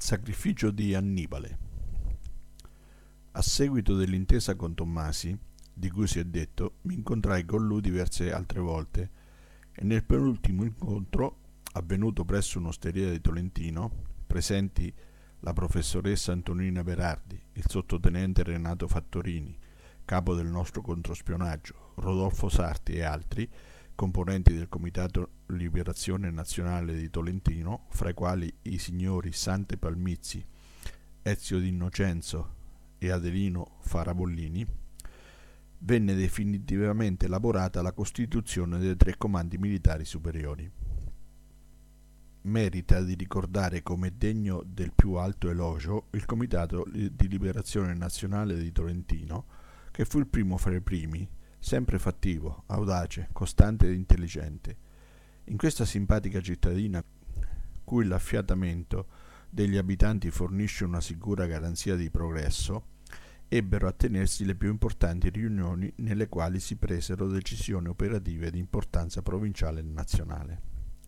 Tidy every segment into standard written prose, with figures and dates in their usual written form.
Sacrificio di Annibale. A seguito dell'intesa con Tommasi, di cui si è detto, mi incontrai con lui diverse altre volte e nel penultimo incontro, avvenuto presso un'osteria di Tolentino, presenti la professoressa Antonina Berardi, il sottotenente Renato Fattorini, capo del nostro controspionaggio, Rodolfo Sarti e altri, componenti del Comitato Liberazione Nazionale di Tolentino, fra i quali i signori Sante Palmizzi, Ezio D'Innocenzo e Adelino Farabollini, venne definitivamente elaborata la costituzione dei 3 comandi militari superiori. Merita di ricordare come degno del più alto elogio il Comitato di Liberazione Nazionale di Tolentino, che fu il primo fra i primi, sempre fattivo, audace, costante ed intelligente. In questa simpatica cittadina, cui l'affiatamento degli abitanti fornisce una sicura garanzia di progresso, ebbero a tenersi le più importanti riunioni nelle quali si presero decisioni operative di importanza provinciale e nazionale.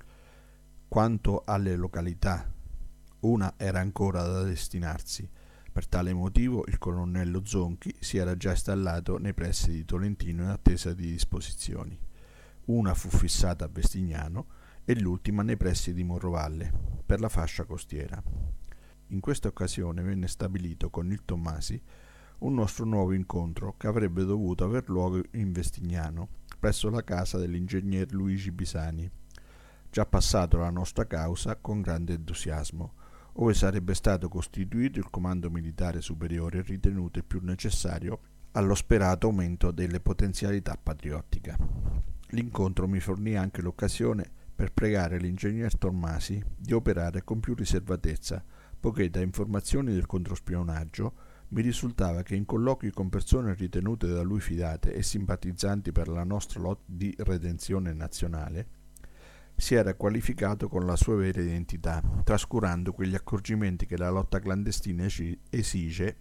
Quanto alle località, una era ancora da destinarsi. Per tale motivo il colonnello Zonchi si era già installato nei pressi di Tolentino in attesa di disposizioni. Una fu fissata a Vestignano e l'ultima nei pressi di Morrovalle, per la fascia costiera. In questa occasione venne stabilito con il Tommasi un nostro nuovo incontro che avrebbe dovuto aver luogo in Vestignano, presso la casa dell'ingegner Luigi Pisani, già passato alla nostra causa con grande entusiasmo, ove sarebbe stato costituito il comando militare superiore ritenuto il più necessario allo sperato aumento delle potenzialità patriottiche. L'incontro mi fornì anche l'occasione per pregare l'ingegner Tommasi di operare con più riservatezza, poiché da informazioni del controspionaggio mi risultava che in colloqui con persone ritenute da lui fidate e simpatizzanti per la nostra lotta di redenzione nazionale, si era qualificato con la sua vera identità, trascurando quegli accorgimenti che la lotta clandestina esige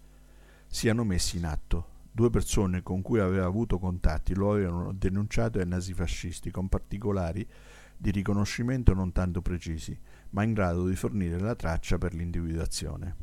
siano messi in atto. 2 persone con cui aveva avuto contatti lo avevano denunciato ai nazifascisti con particolari di riconoscimento non tanto precisi, ma in grado di fornire la traccia per l'individuazione.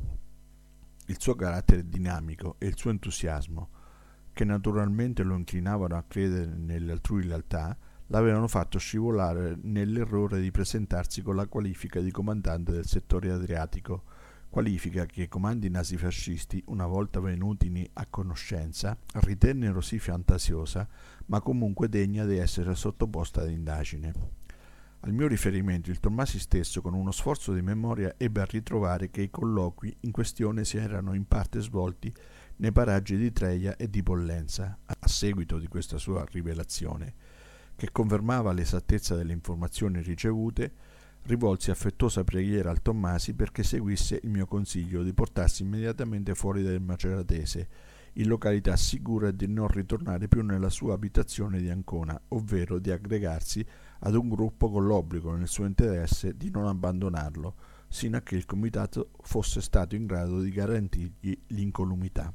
Il suo carattere dinamico e il suo entusiasmo, che naturalmente lo inclinavano a credere nell'altrui lealtà, l'avevano fatto scivolare nell'errore di presentarsi con la qualifica di comandante del settore adriatico, qualifica che i comandi nazifascisti, una volta venutini a conoscenza, ritennero sì fantasiosa, ma comunque degna di essere sottoposta ad indagine. Al mio riferimento il Tommasi stesso, con uno sforzo di memoria, ebbe a ritrovare che i colloqui in questione si erano in parte svolti nei paraggi di Treia e di Pollenza. A seguito di questa sua rivelazione, che confermava l'esattezza delle informazioni ricevute, rivolsi affettuosa preghiera al Tommasi perché seguisse il mio consiglio di portarsi immediatamente fuori del Maceratese, in località sicura di non ritornare più nella sua abitazione di Ancona, ovvero di aggregarsi ad un gruppo con l'obbligo nel suo interesse di non abbandonarlo, sino a che il comitato fosse stato in grado di garantirgli l'incolumità.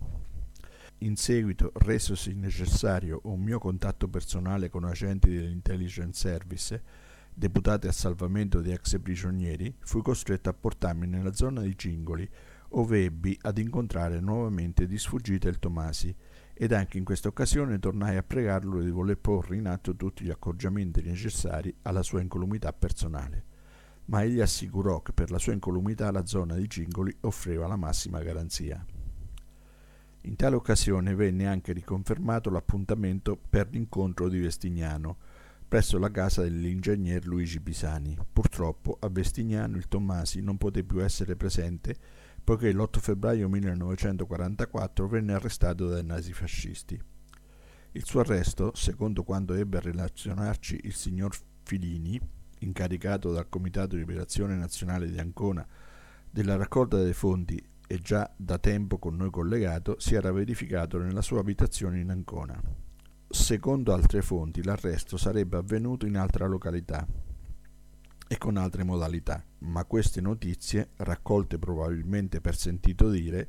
In seguito, resosi necessario un mio contatto personale con agenti dell'Intelligence Service, deputati a salvamento di ex prigionieri, fui costretto a portarmi nella zona di Cingoli, ove ebbi ad incontrare nuovamente di sfuggita il Tommasi, ed anche in questa occasione tornai a pregarlo di voler porre in atto tutti gli accorgimenti necessari alla sua incolumità personale. Ma egli assicurò che per la sua incolumità la zona di Cingoli offriva la massima garanzia. In tale occasione venne anche riconfermato l'appuntamento per l'incontro di Vestignano, presso la casa dell'ingegner Luigi Pisani. Purtroppo a Vestignano il Tommasi non poté più essere presente, poiché l'8 febbraio 1944 venne arrestato dai nazifascisti. Il suo arresto, secondo quanto ebbe a relazionarci il signor Filini, incaricato dal Comitato di Liberazione Nazionale di Ancona della raccolta dei fondi e già da tempo con noi collegato, si era verificato nella sua abitazione in Ancona. Secondo altre fonti, l'arresto sarebbe avvenuto in altra località e con altre modalità, ma queste notizie, raccolte probabilmente per sentito dire,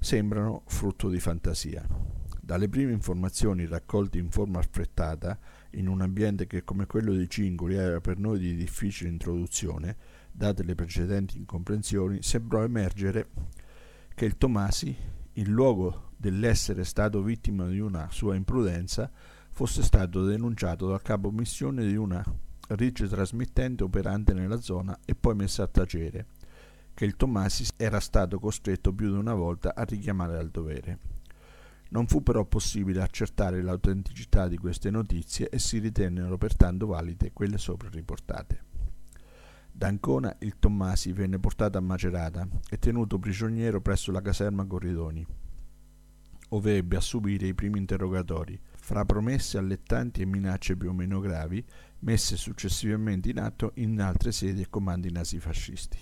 sembrano frutto di fantasia. Dalle prime informazioni raccolte in forma affrettata in un ambiente che come quello di Cingoli era per noi di difficile introduzione, date le precedenti incomprensioni, sembrò emergere che il Tomasi, in luogo dell'essere stato vittima di una sua imprudenza, fosse stato denunciato dal capo missione di una RIC trasmittente operante nella zona e poi messo a tacere, che il Tomasi era stato costretto più di una volta a richiamare al dovere. Non fu però possibile accertare l'autenticità di queste notizie e si ritennero pertanto valide quelle sopra riportate. Da Ancona il Tommasi venne portato a Macerata e tenuto prigioniero presso la caserma Corridoni, ove ebbe a subire i primi interrogatori, fra promesse allettanti e minacce più o meno gravi, messe successivamente in atto in altre sedi e comandi nazifascisti.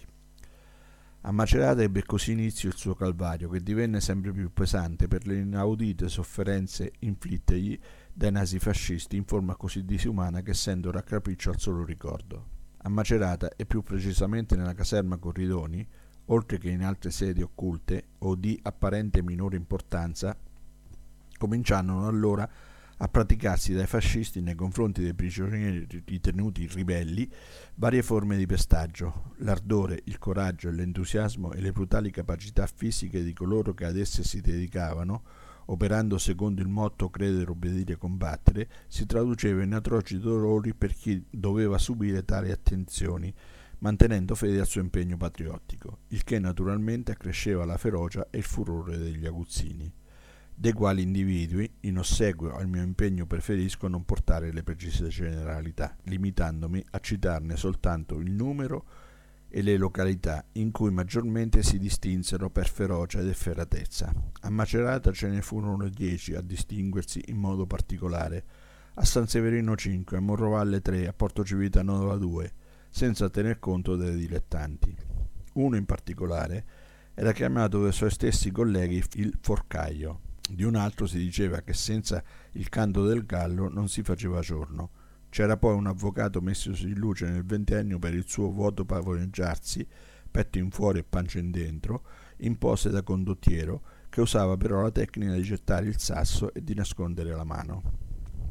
A Macerata ebbe così inizio il suo calvario, che divenne sempre più pesante per le inaudite sofferenze inflittegli dai nazifascisti in forma così disumana che sento raccapriccio al solo ricordo. A Macerata, e più precisamente nella caserma Corridoni, oltre che in altre sedi occulte o di apparente minore importanza, cominciarono allora a praticarsi dai fascisti nei confronti dei prigionieri ritenuti ribelli varie forme di pestaggio. L'ardore, il coraggio, l'entusiasmo e le brutali capacità fisiche di coloro che ad esse si dedicavano, operando secondo il motto credere, obbedire, combattere, si traduceva in atroci dolori per chi doveva subire tali attenzioni, mantenendo fede al suo impegno patriottico, il che naturalmente accresceva la ferocia e il furore degli aguzzini, dei quali individui, in ossequio al mio impegno, preferisco non portare le precise generalità, limitandomi a citarne soltanto il numero e le località in cui maggiormente si distinsero per ferocia ed efferatezza. A Macerata ce ne furono 10 a distinguersi in modo particolare, a San Severino 5, a Morrovalle 3, a Porto Civitanova 2, senza tener conto dei dilettanti. Uno in particolare era chiamato dai suoi stessi colleghi il Forcaio. Di un altro si diceva che senza il canto del gallo non si faceva giorno. C'era poi un avvocato messosi in luce nel ventennio per il suo vuoto pavoneggiarsi, petto in fuori e pancia in dentro, in pose da condottiero, che usava però la tecnica di gettare il sasso e di nascondere la mano.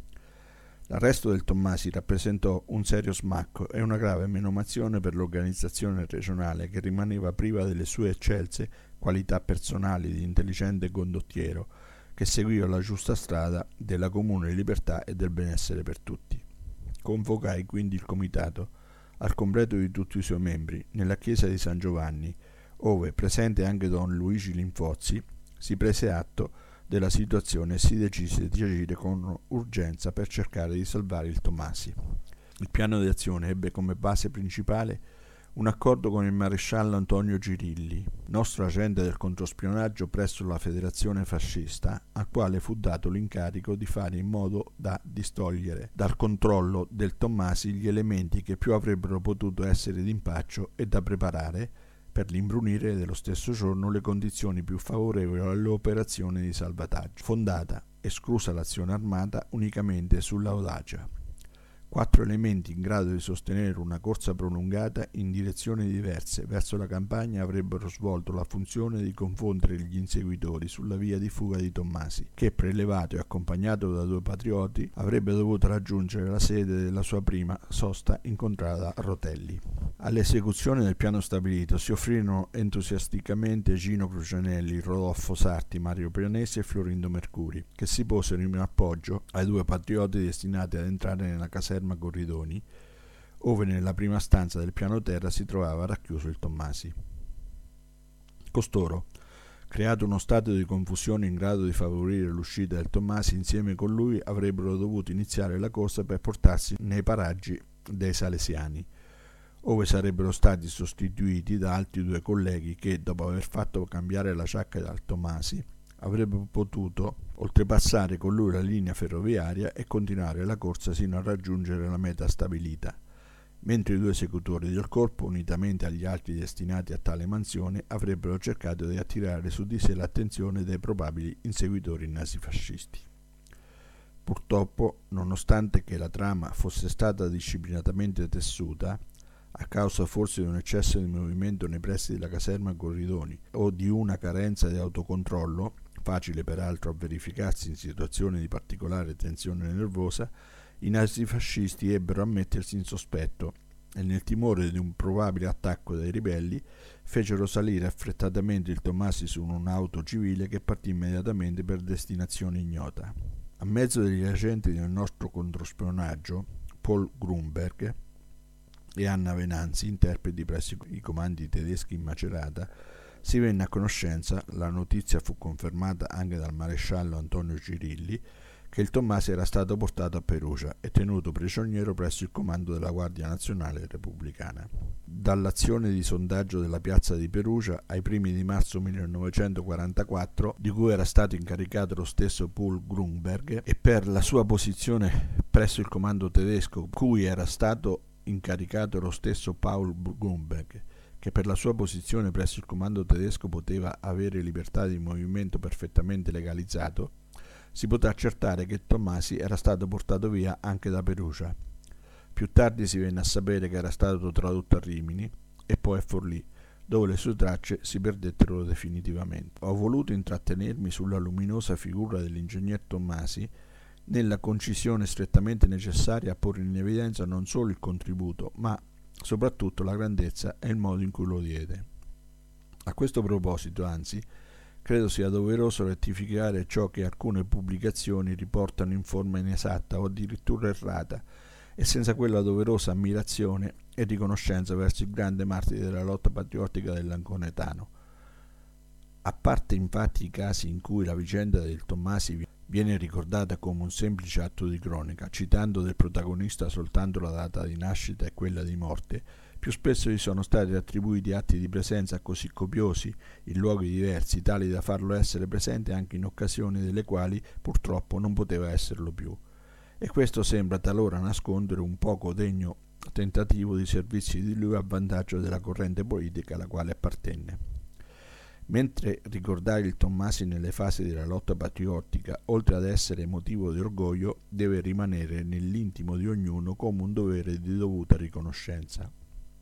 L'arresto del Tommasi rappresentò un serio smacco e una grave menomazione per l'organizzazione regionale, che rimaneva priva delle sue eccelse qualità personali di intelligente condottiero, che seguiva la giusta strada della comune libertà e del benessere per tutti. Convocai quindi il comitato, al completo di tutti i suoi membri, nella chiesa di San Giovanni, ove, presente anche don Luigi Linfozzi, si prese atto della situazione e si decise di agire con urgenza per cercare di salvare il Tommasi. Il piano di azione ebbe come base principale un accordo con il maresciallo Antonio Girilli, nostro agente del controspionaggio presso la federazione fascista, al quale fu dato l'incarico di fare in modo da distogliere dal controllo del Tommasi gli elementi che più avrebbero potuto essere d'impaccio e da preparare, per l'imbrunire dello stesso giorno, le condizioni più favorevoli alle operazioni di salvataggio, fondata, esclusa l'azione armata, unicamente sull'audacia. 4 elementi in grado di sostenere una corsa prolungata in direzioni diverse verso la campagna avrebbero svolto la funzione di confondere gli inseguitori sulla via di fuga di Tommasi, che, prelevato e accompagnato da 2 patrioti, avrebbe dovuto raggiungere la sede della sua prima sosta incontrata a Rotelli. All'esecuzione del piano stabilito si offrirono entusiasticamente Gino Crucianelli, Rodolfo Sarti, Mario Pianesi e Florindo Mercuri, che si posero in appoggio ai 2 patrioti destinati ad entrare nella caserma Corridoni, ove nella prima stanza del piano terra si trovava racchiuso il Tommasi. Costoro, creato uno stato di confusione in grado di favorire l'uscita del Tommasi, insieme con lui avrebbero dovuto iniziare la corsa per portarsi nei paraggi dei Salesiani, ove sarebbero stati sostituiti da altri 2 colleghi che, dopo aver fatto cambiare la giacca al Tommasi, avrebbe potuto oltrepassare con lui la linea ferroviaria e continuare la corsa sino a raggiungere la meta stabilita, mentre i 2 esecutori del colpo, unitamente agli altri destinati a tale mansione, avrebbero cercato di attirare su di sé l'attenzione dei probabili inseguitori nazifascisti. Purtroppo, nonostante che la trama fosse stata disciplinatamente tessuta, a causa forse di un eccesso di movimento nei pressi della caserma Corridoni o di una carenza di autocontrollo, facile peraltro a verificarsi in situazioni di particolare tensione nervosa, I nazifascisti ebbero a mettersi in sospetto e nel timore di un probabile attacco dai ribelli fecero salire affrettatamente il Tommasi su un'auto civile che partì immediatamente per destinazione ignota. A mezzo degli agenti del nostro controspionaggio, Paul Grunberg e Anna Venanzi, interpreti presso i comandi tedeschi in Macerata, si venne a conoscenza, la notizia fu confermata anche dal maresciallo Antonio Cirilli, che il Tommasi era stato portato a Perugia e tenuto prigioniero presso il comando della Guardia Nazionale Repubblicana. Dall'azione di sondaggio della piazza di Perugia ai primi di marzo 1944, di cui era stato incaricato lo stesso Paul Grunberg, e per la sua posizione presso il comando tedesco, cui era stato incaricato lo stesso Paul Grunberg, che per la sua posizione presso il comando tedesco poteva avere libertà di movimento perfettamente legalizzato, si poté accertare che Tommasi era stato portato via anche da Perugia. Più tardi si venne a sapere che era stato tradotto a Rimini e poi a Forlì, dove le sue tracce si perdettero definitivamente. Ho voluto intrattenermi sulla luminosa figura dell'ingegner Tommasi nella concisione strettamente necessaria a porre in evidenza non solo il contributo, ma soprattutto la grandezza e il modo in cui lo diede. A questo proposito, anzi, credo sia doveroso rettificare ciò che alcune pubblicazioni riportano in forma inesatta o addirittura errata e senza quella doverosa ammirazione e riconoscenza verso il grande martire della lotta patriottica dell'anconetano. A parte infatti i casi in cui la vicenda del Tommasi viene ricordata come un semplice atto di cronaca, citando del protagonista soltanto la data di nascita e quella di morte, più spesso gli sono stati attribuiti atti di presenza così copiosi in luoghi diversi, tali da farlo essere presente anche in occasioni delle quali purtroppo non poteva esserlo più. E questo sembra talora nascondere un poco degno tentativo di servirsi di lui a vantaggio della corrente politica alla quale appartenne. Mentre ricordare il Tommasi nelle fasi della lotta patriottica, oltre ad essere motivo di orgoglio, deve rimanere nell'intimo di ognuno come un dovere di dovuta riconoscenza.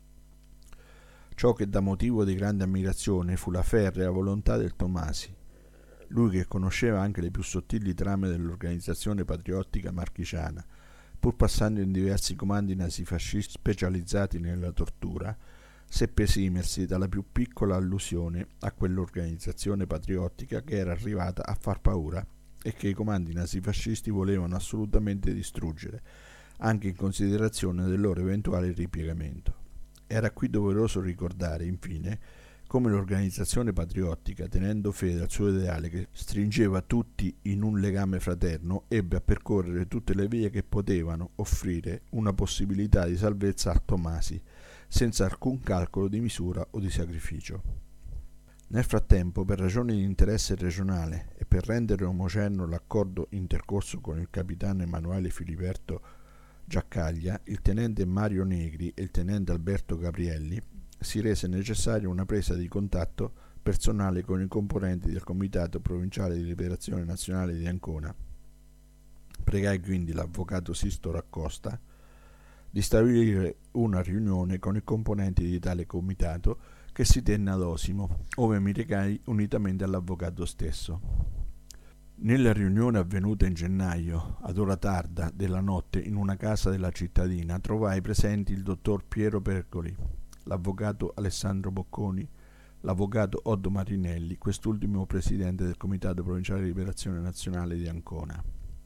Ciò che dà motivo di grande ammirazione fu la ferrea volontà del Tommasi, lui che conosceva anche le più sottili trame dell'organizzazione patriottica marchigiana, pur passando in diversi comandi nazifascisti specializzati nella tortura, seppe esimersi dalla più piccola allusione a quell'organizzazione patriottica che era arrivata a far paura e che i comandi nazifascisti volevano assolutamente distruggere, anche in considerazione del loro eventuale ripiegamento. Era qui doveroso ricordare, infine, come l'organizzazione patriottica, tenendo fede al suo ideale che stringeva tutti in un legame fraterno, ebbe a percorrere tutte le vie che potevano offrire una possibilità di salvezza a Tommasi, senza alcun calcolo di misura o di sacrificio. Nel frattempo, per ragioni di interesse regionale e per rendere omogeneo l'accordo intercorso con il capitano Emanuele Filiberto Giaccaglia, il tenente Mario Negri e il tenente Alberto Gabrielli, si rese necessaria una presa di contatto personale con i componenti del Comitato Provinciale di Liberazione Nazionale di Ancona. Pregai quindi l'avvocato Sisto Raccosta di stabilire una riunione con i componenti di tale comitato che si tenne ad Osimo, ove mi recai unitamente all'avvocato stesso. Nella riunione avvenuta in gennaio, ad ora tarda della notte, in una casa della cittadina, trovai presenti il dottor Piero Pergoli, l'avvocato Alessandro Bocconi, l'avvocato Oddo Marinelli, quest'ultimo presidente del Comitato Provinciale di Liberazione Nazionale di Ancona.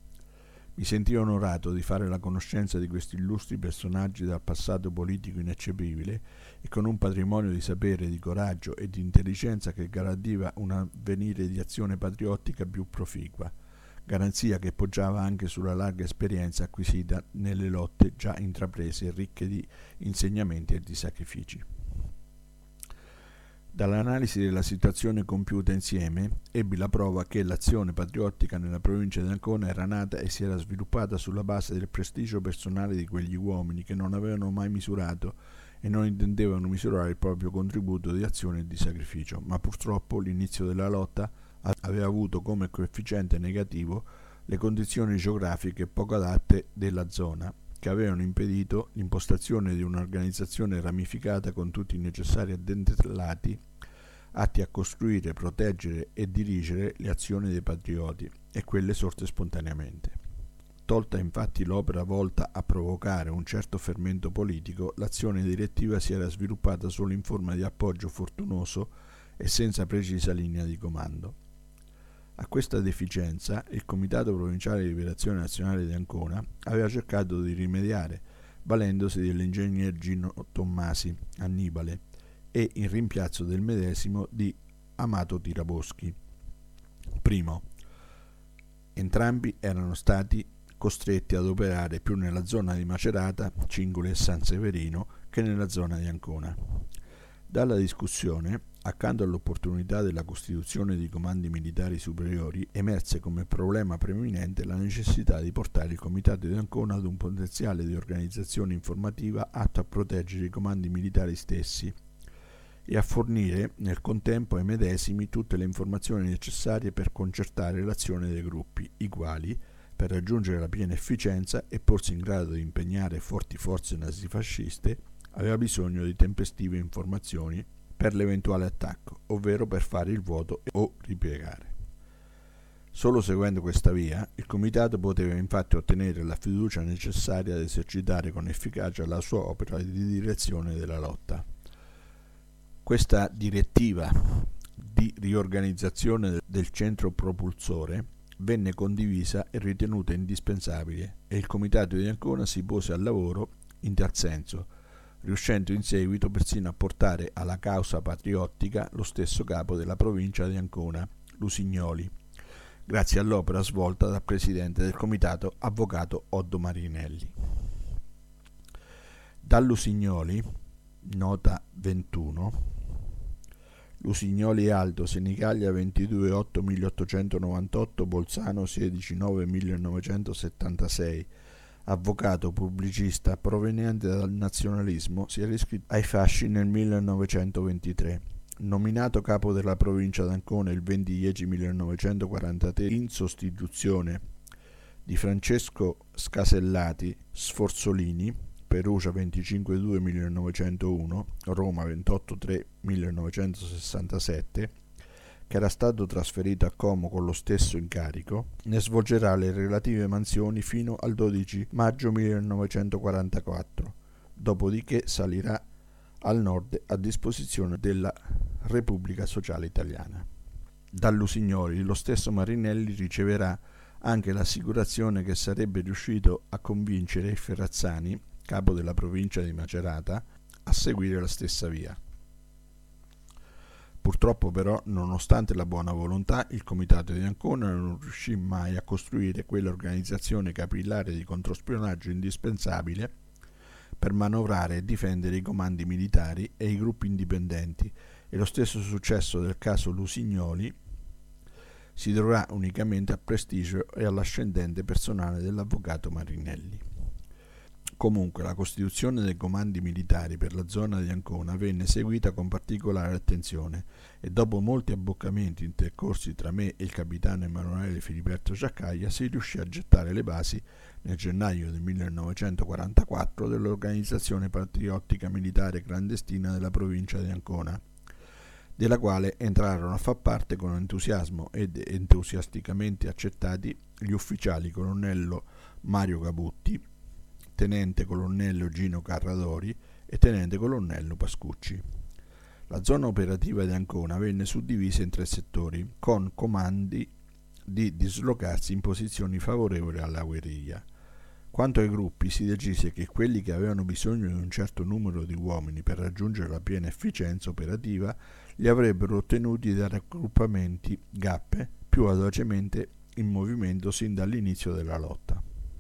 Mi sentii onorato di fare la conoscenza di questi illustri personaggi dal passato politico ineccepibile e con un patrimonio di sapere, di coraggio e di intelligenza che garantiva un avvenire di azione patriottica più proficua, garanzia che poggiava anche sulla larga esperienza acquisita nelle lotte già intraprese e ricche di insegnamenti e di sacrifici. Dall'analisi della situazione compiuta insieme, ebbi la prova che l'azione patriottica nella provincia di Ancona era nata e si era sviluppata sulla base del prestigio personale di quegli uomini che non avevano mai misurato e non intendevano misurare il proprio contributo di azione e di sacrificio, ma purtroppo l'inizio della lotta aveva avuto come coefficiente negativo le condizioni geografiche poco adatte della zona, che avevano impedito l'impostazione di un'organizzazione ramificata con tutti i necessari addentellati atti a costruire, proteggere e dirigere le azioni dei patrioti e quelle sorte spontaneamente. Tolta infatti l'opera volta a provocare un certo fermento politico, l'azione direttiva si era sviluppata solo in forma di appoggio fortunoso e senza precisa linea di comando. A questa deficienza il Comitato Provinciale di Liberazione Nazionale di Ancona aveva cercato di rimediare, valendosi dell'ingegner Gino Tommasi, Annibale, e in rimpiazzo del medesimo di Amato Tiraboschi. Primo, entrambi erano stati costretti ad operare più nella zona di Macerata, Cingoli e San Severino che nella zona di Ancona. Dalla discussione, accanto all'opportunità della costituzione di comandi militari superiori, emerse come problema preminente la necessità di portare il Comitato di Ancona ad un potenziale di organizzazione informativa atto a proteggere i comandi militari stessi e a fornire nel contempo ai medesimi tutte le informazioni necessarie per concertare l'azione dei gruppi, i quali, per raggiungere la piena efficienza e porsi in grado di impegnare forti forze nazifasciste, aveva bisogno di tempestive informazioni per l'eventuale attacco, ovvero per fare il vuoto o ripiegare. Solo seguendo questa via, il Comitato poteva infatti ottenere la fiducia necessaria ad esercitare con efficacia la sua opera di direzione della lotta. Questa direttiva di riorganizzazione del centro propulsore venne condivisa e ritenuta indispensabile e il Comitato di Ancona si pose al lavoro in tal senso, riuscendo in seguito persino a portare alla causa patriottica lo stesso capo della provincia di Ancona, Lusignoli, grazie all'opera svolta dal presidente del comitato, avvocato Oddo Marinelli. Da Lusignoli, nota 21, Lusignoli Aldo, Senigallia 22/8/1898, Bolzano 16/9/1976, avvocato pubblicista proveniente dal nazionalismo, si era iscritto ai fasci nel 1923. Nominato capo della provincia d'Ancona il 20/10/1943 in sostituzione di Francesco Scasellati Sforzolini, Perugia 25/2/1901, Roma 28/3/1967, che era stato trasferito a Como con lo stesso incarico, ne svolgerà le relative mansioni fino al 12 maggio 1944, dopodiché salirà al nord a disposizione della Repubblica Sociale Italiana. Da Lusignoli lo stesso Marinelli riceverà anche l'assicurazione che sarebbe riuscito a convincere il Ferrazzani, capo della provincia di Macerata, a seguire la stessa via. Purtroppo però, nonostante la buona volontà, il Comitato di Ancona non riuscì mai a costruire quell'organizzazione capillare di controspionaggio indispensabile per manovrare e difendere i comandi militari e i gruppi indipendenti, e lo stesso successo del caso Lusignoli si dovrà unicamente al prestigio e all'ascendente personale dell'avvocato Marinelli. Comunque, la costituzione dei comandi militari per la zona di Ancona venne seguita con particolare attenzione e dopo molti abboccamenti intercorsi tra me e il capitano Emanuele Filiberto Giaccaia si riuscì a gettare le basi nel gennaio del 1944 dell'organizzazione patriottica militare clandestina della provincia di Ancona, della quale entrarono a far parte con entusiasmo ed entusiasticamente accettati gli ufficiali colonnello Mario Cabutti, tenente colonnello Gino Carradori e tenente colonnello Pascucci. La zona operativa di Ancona venne suddivisa in 3 settori, con comandi di dislocarsi in posizioni favorevoli alla guerriglia. Quanto ai gruppi, si decise che quelli che avevano bisogno di un certo numero di uomini per raggiungere la piena efficienza operativa li avrebbero ottenuti da raggruppamenti GAP più audacemente in movimento sin dall'inizio della lotta.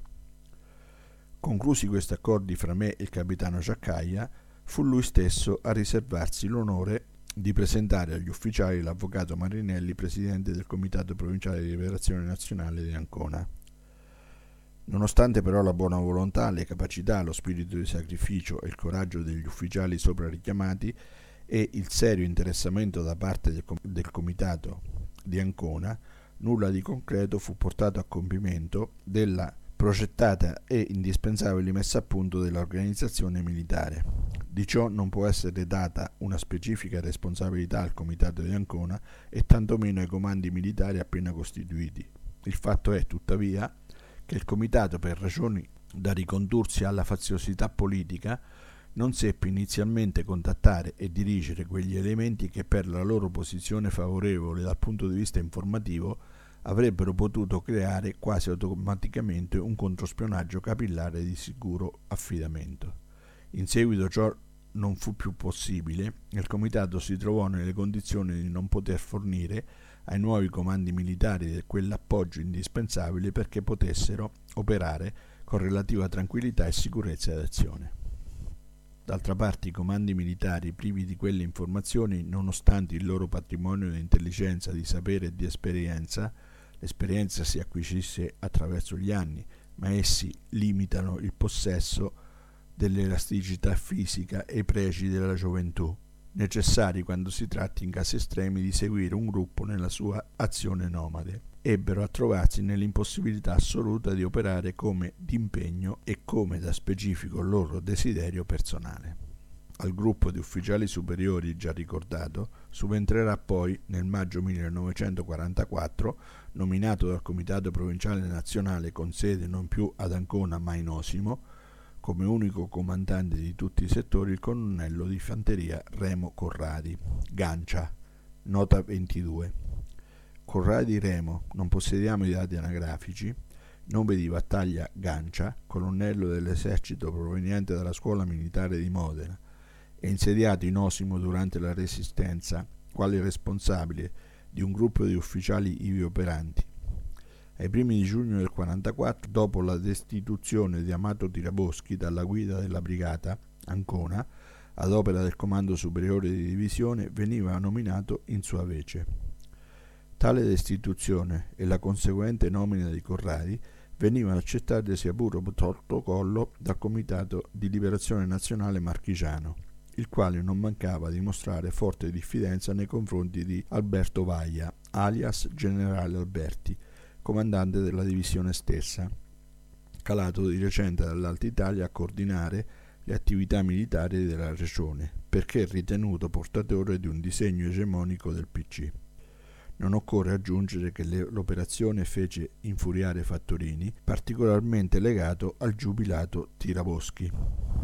Conclusi questi accordi fra me e il capitano Giaccaia, fu lui stesso a riservarsi l'onore di presentare agli ufficiali l'avvocato Marinelli, presidente del Comitato Provinciale di Liberazione Nazionale di Ancona. Nonostante però la buona volontà, le capacità, lo spirito di sacrificio e il coraggio degli ufficiali sopra richiamati e il serio interessamento da parte del Comitato di Ancona, nulla di concreto fu portato a compimento della progettata e indispensabile messa a punto dell'organizzazione militare. Di ciò non può essere data una specifica responsabilità al Comitato di Ancona e tantomeno ai comandi militari appena costituiti. Il fatto è, tuttavia, che il comitato, per ragioni da ricondursi alla faziosità politica, non seppe inizialmente contattare e dirigere quegli elementi che per la loro posizione favorevole dal punto di vista informativo avrebbero potuto creare quasi automaticamente un controspionaggio capillare di sicuro affidamento. In seguito ciò non fu più possibile e il comitato si trovò nelle condizioni di non poter fornire ai nuovi comandi militari quell'appoggio indispensabile perché potessero operare con relativa tranquillità e sicurezza d'azione. D'altra parte i comandi militari, privi di quelle informazioni, nonostante il loro patrimonio di intelligenza, di sapere e di esperienza, l'esperienza si acquisisce attraverso gli anni, ma essi limitano il possesso dell'elasticità fisica e i pregi della gioventù, necessari quando si tratti in casi estremi di seguire un gruppo nella sua azione nomade. Ebbero a trovarsi nell'impossibilità assoluta di operare come d'impegno e come da specifico loro desiderio personale. Al gruppo di ufficiali superiori già ricordato subentrerà poi nel maggio 1944, nominato dal Comitato Provinciale Nazionale con sede non più ad Ancona ma in Osimo, come unico comandante di tutti i settori il colonnello di fanteria Remo Corradi, Gancia, nota 22. Corradi Remo, non possediamo i dati anagrafici, nome di battaglia Gancia, colonnello dell'esercito proveniente dalla scuola militare di Modena e insediato in Osimo durante la Resistenza, quale responsabile di un gruppo di ufficiali ivi operanti. Ai primi di giugno del 1944, dopo la destituzione di Amato Tiraboschi dalla guida della brigata Ancona, ad opera del Comando Superiore di Divisione, veniva nominato in sua vece. Tale destituzione e la conseguente nomina di Corradi venivano accettate sia pure protocollo dal Comitato di Liberazione Nazionale marchigiano, il quale non mancava di mostrare forte diffidenza nei confronti di Alberto Vaia, alias Generale Alberti, comandante della divisione stessa, calato di recente dall'Alta Italia a coordinare le attività militari della regione, perché ritenuto portatore di un disegno egemonico del PC. Non occorre aggiungere che l'operazione fece infuriare Fattorini, particolarmente legato al giubilato Tiraboschi.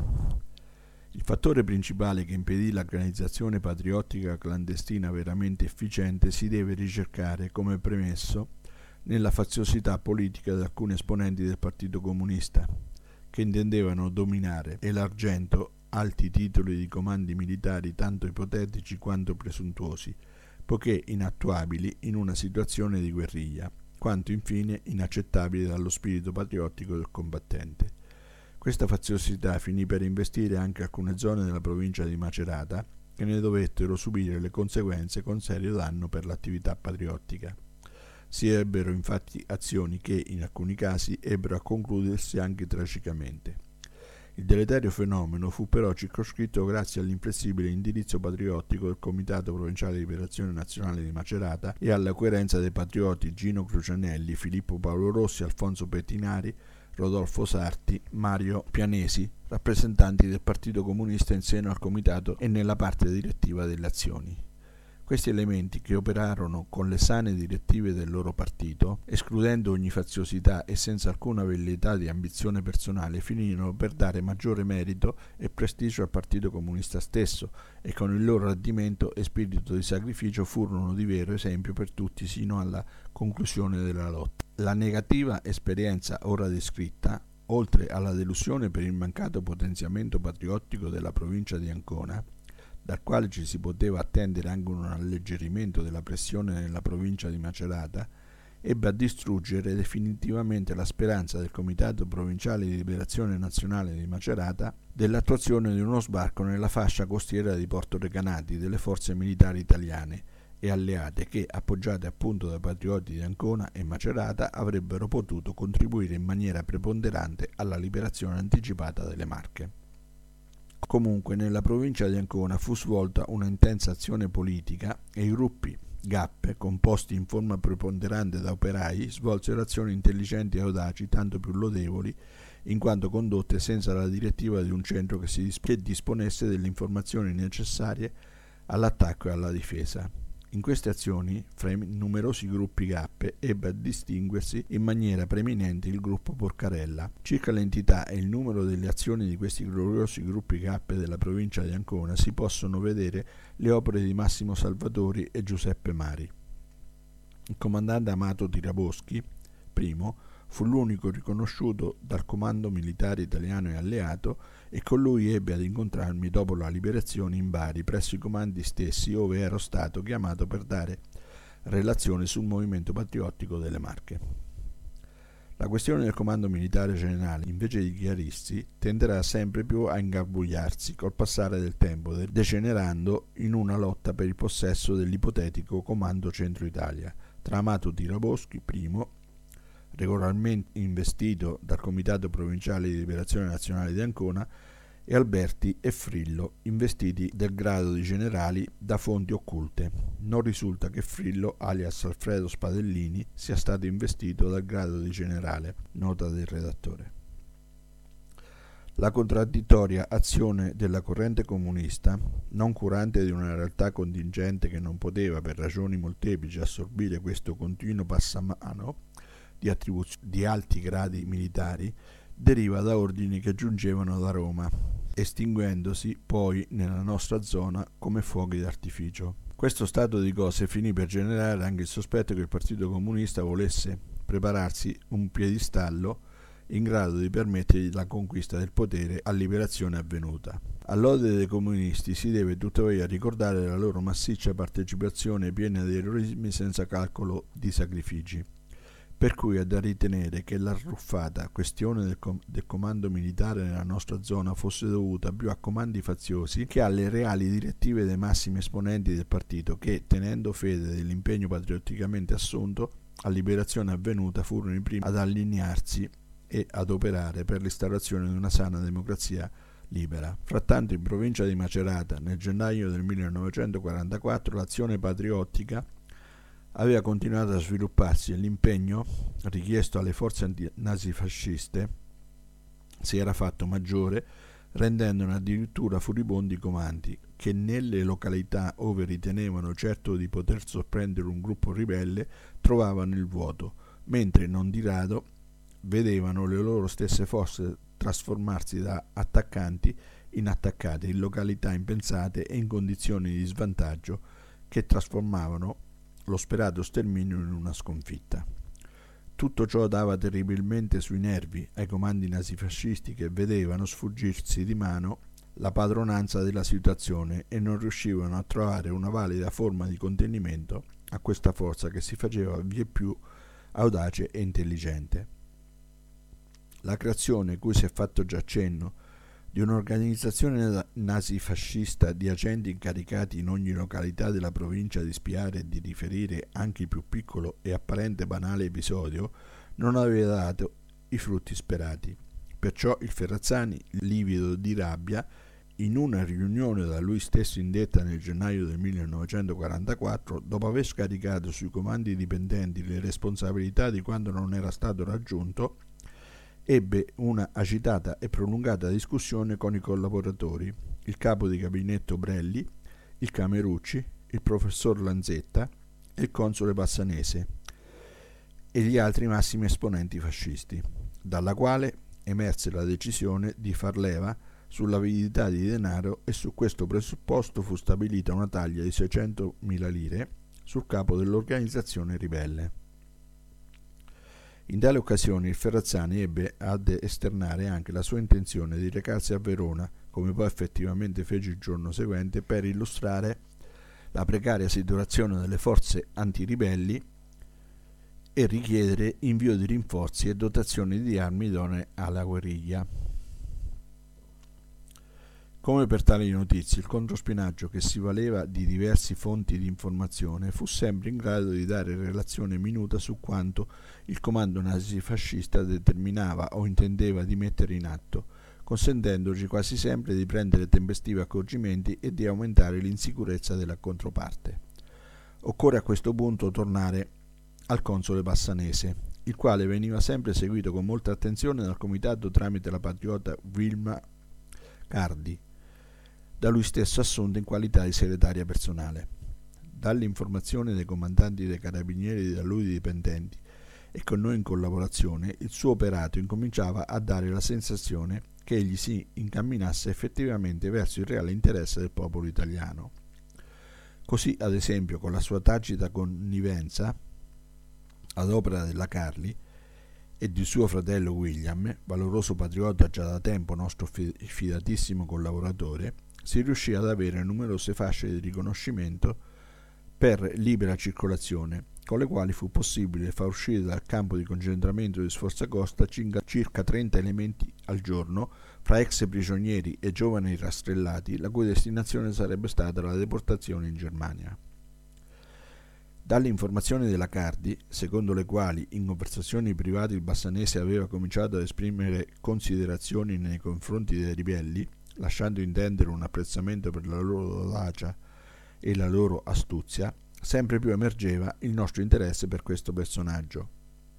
Il fattore principale che impedì l'organizzazione patriottica clandestina veramente efficiente si deve ricercare, come premesso, nella faziosità politica di alcuni esponenti del Partito Comunista, che intendevano dominare, elargendo alti titoli di comandi militari tanto ipotetici quanto presuntuosi, poiché inattuabili in una situazione di guerriglia, quanto infine inaccettabili dallo spirito patriottico del combattente. Questa faziosità finì per investire anche alcune zone della provincia di Macerata, che ne dovettero subire le conseguenze con serio danno per l'attività patriottica. Si ebbero infatti azioni che, in alcuni casi, ebbero a concludersi anche tragicamente. Il deleterio fenomeno fu però circoscritto grazie all'inflessibile indirizzo patriottico del Comitato Provinciale di Liberazione Nazionale di Macerata e alla coerenza dei patrioti Gino Crucianelli, Filippo Paolo Rossi, Alfonso Pettinari, Rodolfo Sarti, Mario Pianesi, rappresentanti del Partito Comunista in seno al Comitato e nella parte direttiva delle azioni. Questi elementi, che operarono con le sane direttive del loro partito, escludendo ogni faziosità e senza alcuna velleità di ambizione personale, finirono per dare maggiore merito e prestigio al Partito Comunista stesso, e con il loro radimento e spirito di sacrificio furono di vero esempio per tutti sino alla conclusione della lotta. La negativa esperienza ora descritta, oltre alla delusione per il mancato potenziamento patriottico della provincia di Ancona, dal quale ci si poteva attendere anche un alleggerimento della pressione nella provincia di Macerata, ebbe a distruggere definitivamente la speranza del Comitato Provinciale di Liberazione Nazionale di Macerata dell'attuazione di uno sbarco nella fascia costiera di Porto Recanati delle forze militari italiane e alleate che, appoggiate appunto dai patrioti di Ancona e Macerata, avrebbero potuto contribuire in maniera preponderante alla liberazione anticipata delle Marche. Comunque nella provincia di Ancona fu svolta una intensa azione politica e i gruppi Gappe, composti in forma preponderante da operai, svolsero azioni intelligenti e audaci, tanto più lodevoli in quanto condotte senza la direttiva di un centro che disponesse delle informazioni necessarie all'attacco e alla difesa. In queste azioni, fra i numerosi gruppi K, ebbe a distinguersi in maniera preeminente il gruppo Porcarella. Circa l'entità e il numero delle azioni di questi gloriosi gruppi K della provincia di Ancona si possono vedere le opere di Massimo Salvatori e Giuseppe Mari. Il comandante Amato Tiraboschi, primo, fu l'unico riconosciuto dal comando militare italiano e alleato e con lui ebbe ad incontrarmi dopo la liberazione in Bari presso i comandi stessi ove ero stato chiamato per dare relazione sul movimento patriottico delle Marche. La questione del comando militare generale, invece di chiarirsi, tenderà sempre più a ingarbugliarsi col passare del tempo, degenerando in una lotta per il possesso dell'ipotetico comando Centro Italia tra Amato Tiraboschi, primo, regolarmente investito dal Comitato Provinciale di Liberazione Nazionale di Ancona, e Alberti e Frillo, investiti del grado di generali da fonti occulte. Non risulta che Frillo, alias Alfredo Spadellini, sia stato investito dal grado di generale. Nota del redattore. La contraddittoria azione della corrente comunista, non curante di una realtà contingente che non poteva, per ragioni molteplici, assorbire questo continuo passamano di alti gradi militari, deriva da ordini che giungevano da Roma, estinguendosi poi nella nostra zona come fuochi d'artificio. Questo stato di cose finì per generare anche il sospetto che il Partito Comunista volesse prepararsi un piedistallo in grado di permettergli la conquista del potere a liberazione avvenuta. All'ode dei comunisti si deve tuttavia ricordare la loro massiccia partecipazione piena di eroismi senza calcolo di sacrifici, per cui è da ritenere che l'arruffata questione del comando militare nella nostra zona fosse dovuta più a comandi faziosi che alle reali direttive dei massimi esponenti del partito che, tenendo fede dell'impegno patriotticamente assunto, a liberazione avvenuta furono i primi ad allinearsi e ad operare per l'instaurazione di una sana democrazia libera. Frattanto in provincia di Macerata, nel gennaio del 1944, l'azione patriottica aveva continuato a svilupparsi e l'impegno richiesto alle forze nazifasciste si era fatto maggiore, rendendone addirittura furibondi i comandi, che nelle località ove ritenevano certo di poter sorprendere un gruppo ribelle trovavano il vuoto, mentre non di rado vedevano le loro stesse forze trasformarsi da attaccanti in attaccate in località impensate e in condizioni di svantaggio che trasformavano lo sperato sterminio in una sconfitta. Tutto ciò dava terribilmente sui nervi ai comandi nazifascisti che vedevano sfuggirsi di mano la padronanza della situazione e non riuscivano a trovare una valida forma di contenimento a questa forza che si faceva vieppiù audace e intelligente. La creazione, cui si è fatto già cenno, di un'organizzazione nazifascista di agenti incaricati in ogni località della provincia di spiare e di riferire anche il più piccolo e apparente banale episodio, non aveva dato i frutti sperati. Perciò il Ferrazzani, livido di rabbia, in una riunione da lui stesso indetta nel gennaio del 1944, dopo aver scaricato sui comandi dipendenti le responsabilità di quanto non era stato raggiunto, ebbe una agitata e prolungata discussione con i collaboratori, il capo di gabinetto Brelli, il Camerucci, il professor Lanzetta e il console Passanese e gli altri massimi esponenti fascisti, dalla quale emerse la decisione di far leva sull'avidità di denaro e su questo presupposto fu stabilita una taglia di 600.000 lire sul capo dell'organizzazione ribelle. In tale occasione il Ferrazzani ebbe ad esternare anche la sua intenzione di recarsi a Verona, come poi effettivamente fece il giorno seguente, per illustrare la precaria situazione delle forze antiribelli e richiedere invio di rinforzi e dotazioni di armi idonee alla guerriglia. Come per tali notizie, il controspionaggio, che si valeva di diverse fonti di informazione, fu sempre in grado di dare relazione minuta su quanto il comando nazifascista determinava o intendeva di mettere in atto, consentendoci quasi sempre di prendere tempestivi accorgimenti e di aumentare l'insicurezza della controparte. Occorre a questo punto tornare al console Passanese, il quale veniva sempre seguito con molta attenzione dal comitato tramite la patriota Wilma Cardi, da lui stesso assunta in qualità di segretaria personale. Dalle informazioni dei comandanti dei carabinieri da lui dipendenti e con noi in collaborazione, il suo operato incominciava a dare la sensazione che egli si incamminasse effettivamente verso il reale interesse del popolo italiano. Così, ad esempio, con la sua tacita connivenza ad opera della Carli e di suo fratello William, valoroso patriota già da tempo nostro fidatissimo collaboratore, si riuscì ad avere numerose fasce di riconoscimento per libera circolazione, con le quali fu possibile far uscire dal campo di concentramento di Sforzacosta circa 30 elementi al giorno fra ex prigionieri e giovani rastrellati, la cui destinazione sarebbe stata la deportazione in Germania. Dalle informazioni della Cardi, secondo le quali in conversazioni private il Bassanese aveva cominciato ad esprimere considerazioni nei confronti dei ribelli, lasciando intendere un apprezzamento per la loro audacia e la loro astuzia, sempre più emergeva il nostro interesse per questo personaggio.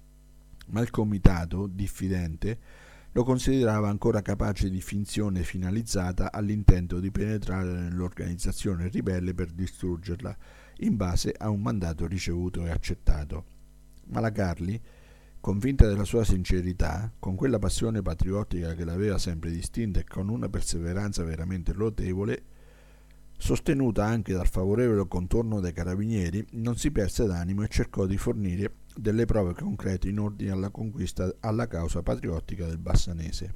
Ma il comitato, diffidente, lo considerava ancora capace di finzione finalizzata all'intento di penetrare nell'organizzazione ribelle per distruggerla, in base a un mandato ricevuto e accettato. Ma la Carli, convinta della sua sincerità, con quella passione patriottica che l'aveva sempre distinta e con una perseveranza veramente lodevole, sostenuta anche dal favorevole contorno dei carabinieri, non si perse d'animo e cercò di fornire delle prove concrete in ordine alla conquista alla causa patriottica del Bassanese.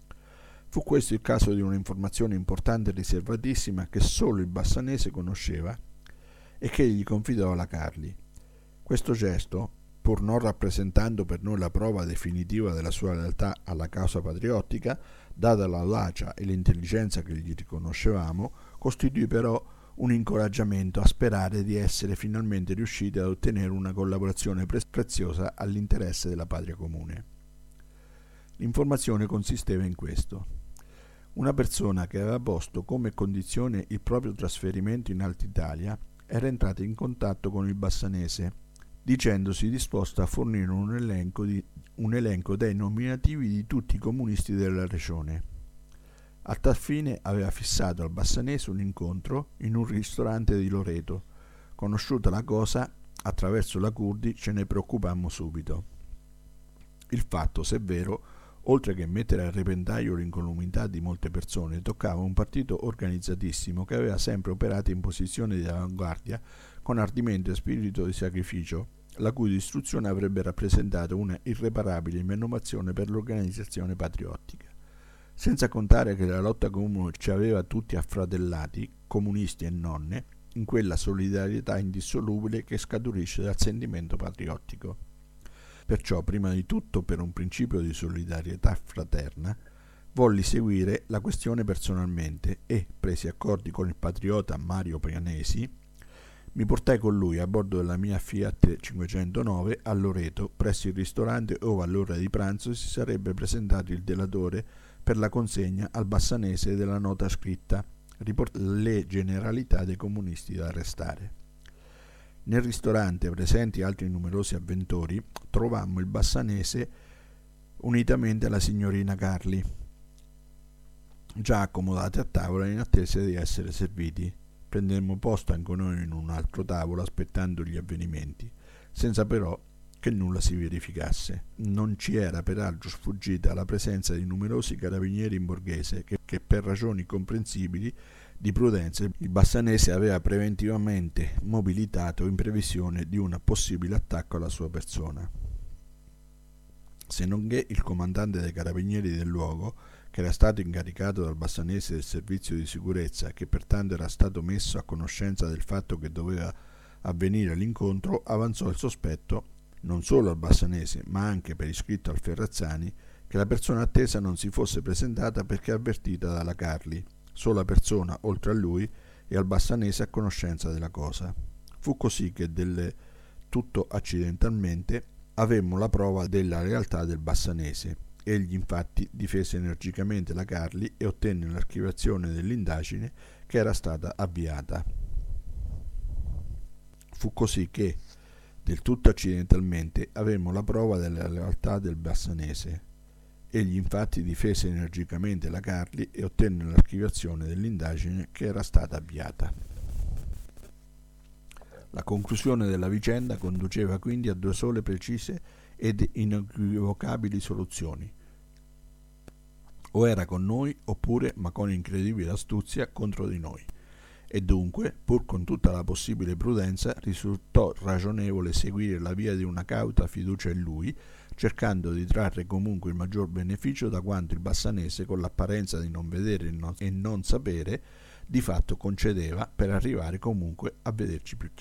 Fu questo il caso di un'informazione importante e riservatissima che solo il Bassanese conosceva e che gli confidò alla Carli. Questo gesto, pur non rappresentando per noi la prova definitiva della sua lealtà alla causa patriottica, data l'audacia e l'intelligenza che gli riconoscevamo, costituì però un incoraggiamento a sperare di essere finalmente riusciti ad ottenere una collaborazione preziosa all'interesse della patria comune. L'informazione consisteva in questo. Una persona che aveva posto come condizione il proprio trasferimento in Alta Italia era entrata in contatto con il Bassanese, dicendosi disposta a fornire un elenco dei nominativi di tutti i comunisti della regione. A tal fine aveva fissato al Bassanese un incontro in un ristorante di Loreto. Conosciuta la cosa, attraverso la Curdi ce ne preoccupammo subito. Il fatto, se vero, oltre che mettere a repentaglio l'incolumità di molte persone, toccava un partito organizzatissimo che aveva sempre operato in posizione di avanguardia con ardimento e spirito di sacrificio, la cui distruzione avrebbe rappresentato una irreparabile menomazione per l'organizzazione patriottica. Senza contare che la lotta comune ci aveva tutti affratellati, comunisti e nonne, in quella solidarietà indissolubile che scaturisce dal sentimento patriottico. Perciò, prima di tutto, per un principio di solidarietà fraterna, volli seguire la questione personalmente e, presi accordi con il patriota Mario Pianesi, mi portai con lui a bordo della mia Fiat 509 a Loreto, presso il ristorante ove all'ora di pranzo si sarebbe presentato il delatore per la consegna al Bassanese della nota scritta le generalità dei comunisti da arrestare. Nel ristorante, presenti altri numerosi avventori, trovammo il Bassanese unitamente alla signorina Carli, già accomodati a tavola in attesa di essere serviti. Prendemmo posto anche noi in un altro tavolo aspettando gli avvenimenti, senza però che nulla si verificasse. Non ci era peraltro sfuggita la presenza di numerosi carabinieri in borghese che per ragioni comprensibili di prudenza il Bassanese aveva preventivamente mobilitato in previsione di un possibile attacco alla sua persona. Se non che il comandante dei carabinieri del luogo, che era stato incaricato dal Bassanese del servizio di sicurezza e che pertanto era stato messo a conoscenza del fatto che doveva avvenire l'incontro, avanzò il sospetto non solo al Bassanese ma anche per iscritto al Ferrazzani che la persona attesa non si fosse presentata perché avvertita dalla Carli, sola persona oltre a lui e al Bassanese a conoscenza della cosa. Fu così che del tutto accidentalmente avemmo la prova della lealtà del Bassanese. Egli infatti difese energicamente la Carli e ottenne l'archiviazione dell'indagine che era stata avviata. Fu così che, del tutto accidentalmente, avemmo la prova della lealtà del Bassanese. Egli infatti difese energicamente la Carli e ottenne l'archiviazione dell'indagine che era stata avviata. La conclusione della vicenda conduceva quindi a due sole precise ed inequivocabili soluzioni: o era con noi oppure, ma con incredibile astuzia, contro di noi. E dunque, pur con tutta la possibile prudenza, risultò ragionevole seguire la via di una cauta fiducia in lui, cercando di trarre comunque il maggior beneficio da quanto il bassanese, con l'apparenza di non vedere e non sapere, di fatto concedeva per arrivare comunque a vederci più chiaro.